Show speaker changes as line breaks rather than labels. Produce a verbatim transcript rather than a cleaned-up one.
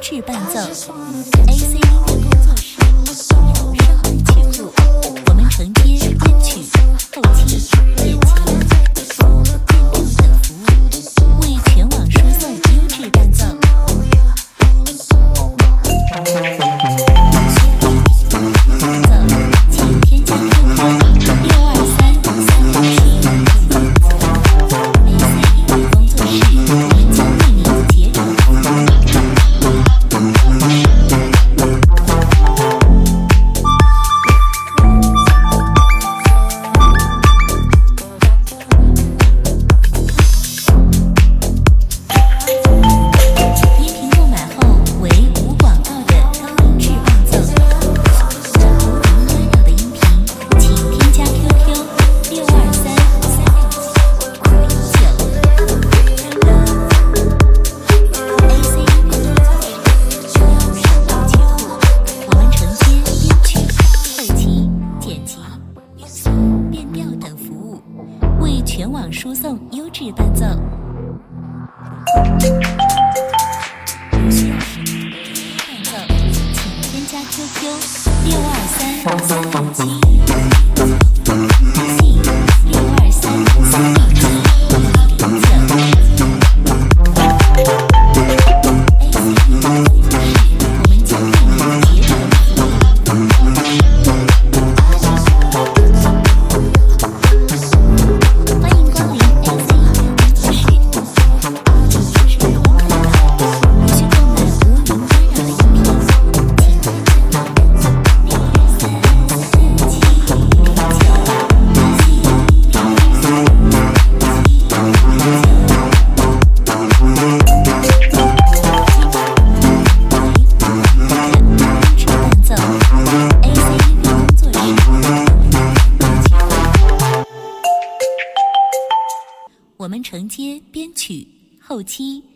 制伴奏 A C 音乐工作室，由上海曲库，我们承接编曲、后期、剪辑、变调等服务，为全网输送优质伴奏。请添加 Q Q 六二三三六七 A C 音乐工作室，我们将为您节省服务。全网输送优质伴奏。需要使用伴奏，请添加 Q Q 六二三三六七 信六二三三六七零九。我们将为您节省服务。我们承接编曲、后期、